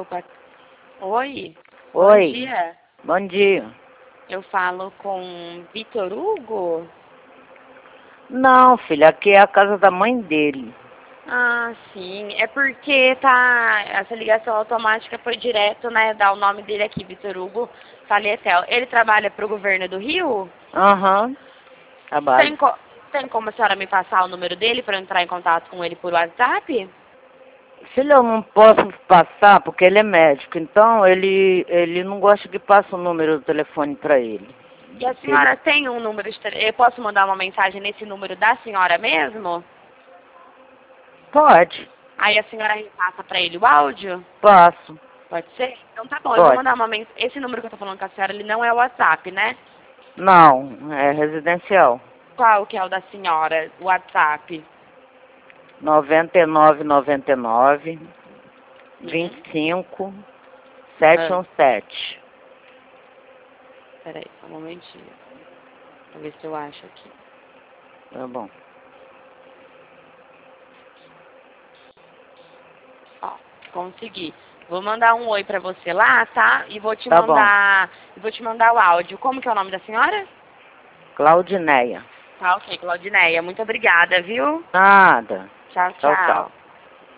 Opa. Oi. Oi. Bom dia. Bom dia. Eu falo com Vitor Hugo? Não, filha, aqui é a casa da mãe dele. Ah, sim. É porque essa ligação automática foi direto, né? Dar o nome dele aqui, Vitor Hugo Faletel. Ele trabalha para o governo do Rio? Aham, trabalho. Tem como a senhora me passar o número dele para eu entrar em contato com ele por WhatsApp? Filha, eu não posso passar porque ele é médico, então ele não gosta que passe o número do telefone para ele. E a senhora tem um número de telefone? Eu posso mandar uma mensagem nesse número da senhora mesmo? Pode, Aí a senhora repassa para ele o áudio? passo. Pode ser? Então tá bom, eu vou Pode. mandar uma mensagem. Esse número que eu tô falando com a senhora, ele não é o WhatsApp, né? Não, é residencial. Qual que é o da senhora, o WhatsApp? 9999 25 717. Peraí, só um momentinho. Pra ver se eu acho aqui. Tá bom. Ó, consegui. Vou mandar um oi pra você lá, tá? E vou te Tá bom. mandar o áudio. Como que é o nome da senhora? Claudineia. Tá, ok, Claudineia. Muito obrigada, viu? Nada. Tchau, Tchau, tchau. tchau.